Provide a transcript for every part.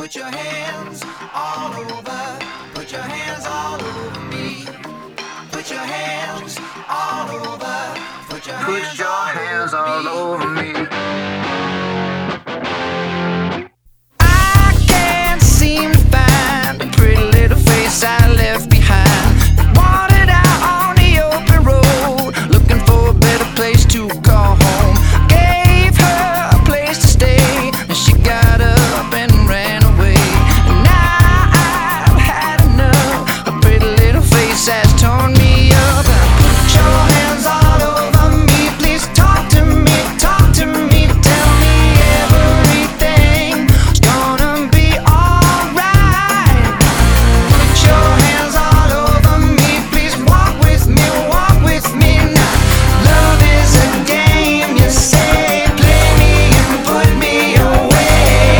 Put your hands all over. Put your hands all over me. Put your hands all over. Put your hands all over me. I can't seem to find the pretty little face I left behind. Wandered out on the open road, looking for a better place to call home. Gave her a place to stay, and she got up and ran away. And now I've had enough. A pretty little face has torn me up. Put your hands all over me, please talk to me, talk to me. Tell me everything's gonna be alright. Put your hands all over me, please walk with me now. Love is a game, you say, play me and put me away.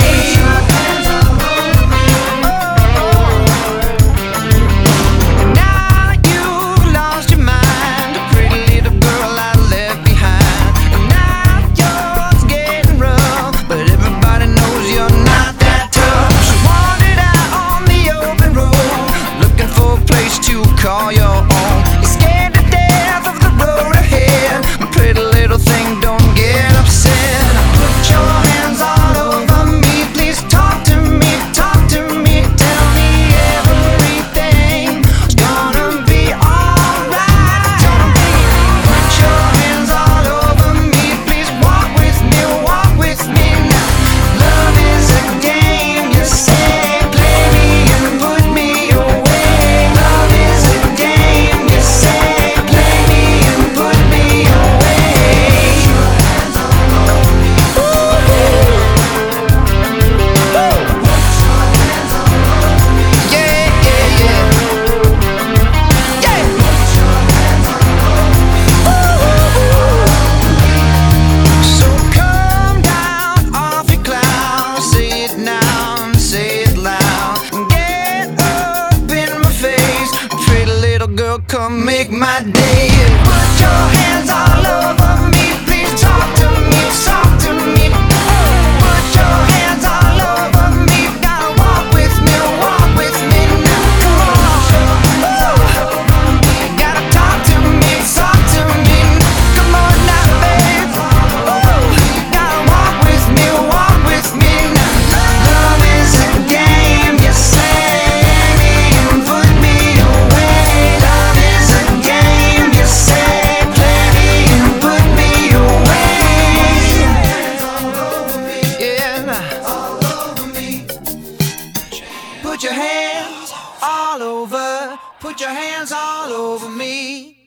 Now you've lost your mind, a pretty little girl I left behind. And now yours getting rough, but everybody knows you're not that tough. She wandered out on the open road, looking for a place to call your own. You're scared to death of the road ahead. Pretty little thing, don't get upset. Put your hands all over me, please talk to me, talk to me. Tell me everything's gonna be alright. Put your hands all over me, please walk with me now. Love is a game, you say, play me and put me away. Love is a game, you say, play me and put me away. Yeah, yeah, yeah. Yeah. So come down off your cloud, say it now and say it loud. Get up in my face, pretty little girl, come make my day. Put your hands all over me, please talk to me, talk to me. Put your hands all over me, gotta walk with me now. Come on, gotta talk to me, talk to me. Come on now, babe. Gotta walk with me now. Love is a game, you say, and put me away. Love is a game, you say, play me and put me away. Yeah. Put your hands all over. Put your hands all over me.